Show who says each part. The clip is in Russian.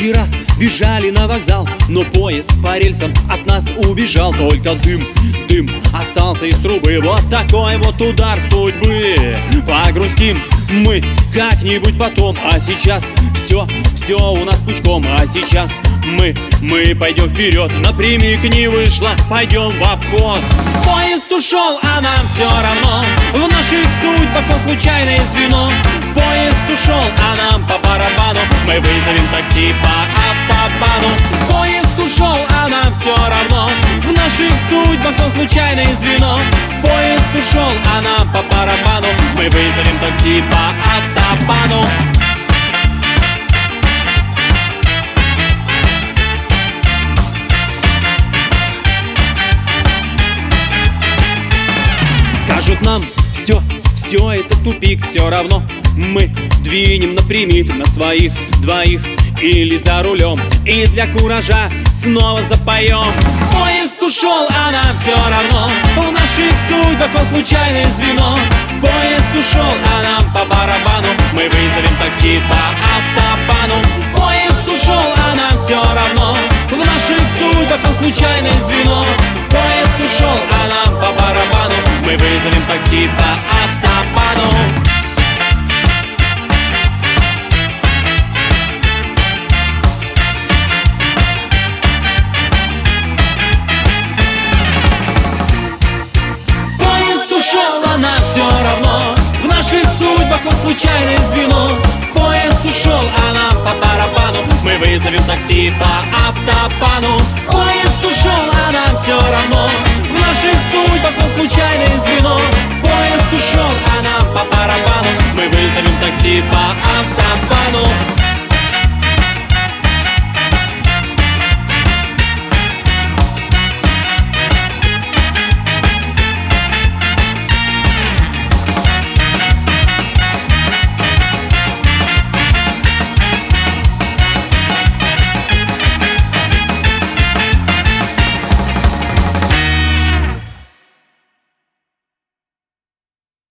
Speaker 1: Вчера бежали на вокзал, но поезд по рельсам от нас убежал. Только дым, дым остался из трубы. Вот такой вот удар судьбы. Погрустим мы как-нибудь потом. А сейчас все у нас пучком. А сейчас мы пойдем вперед. Напрямик не вышло, пойдем в обход. Поезд ушел, а нам все равно. В наших судьбах он случайное звено. Поезд ушел, а нам по барабану. Мы вызовем такси по автобану. Поезд ушел, а нам все равно. В наших судьбах он случайное звено. Поезд ушел, а нам по барабану. Мы вызовем такси по автобану. Скажут нам, все это тупик, все равно мы двинем напрямик на своих двоих или за рулем. И для куража снова запоем. Поезд ушел, а нам все равно. В наших судьбах он случайное звено. Поезд ушел, а нам по барабану. Мы вызовем такси по автобану. Поезд ушел, а нам все равно. В наших судьбах он случайное звено. Поезд ушел, а нам по барабану. Мы вызовем такси по автобану. Поезд ушел, а нам все равно. В наших судьбах он случайное звено. Поезд ушел, а нам по барабану. Мы вызовем такси по автобану. Поезд ушел, а нам все равно. В наших судьбах он случайное звено.